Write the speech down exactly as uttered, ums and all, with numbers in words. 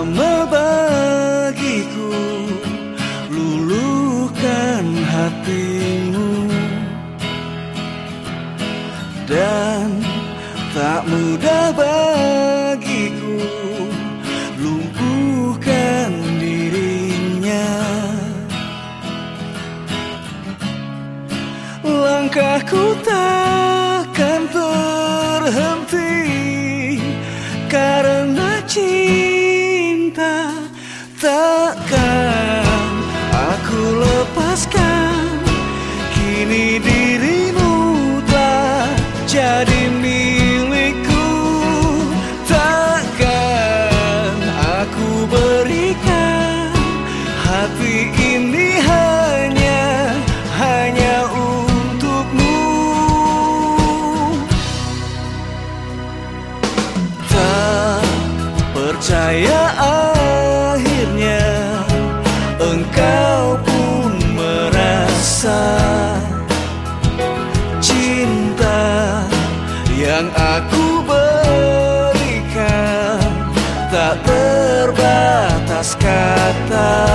lama bagiku luluhkan hatimu, dan tak mudah bagiku lumpuhkan dirinya. Langkahku takkan terhenti karena cinta, takkan aku lepaskan. Kini dirimu telah jadi milikku, takkan aku berikan hati ini hanya hanya untukmu. Tak percaya akhirnya engkau pun merasa cinta yang aku berikan tak terbatas kata.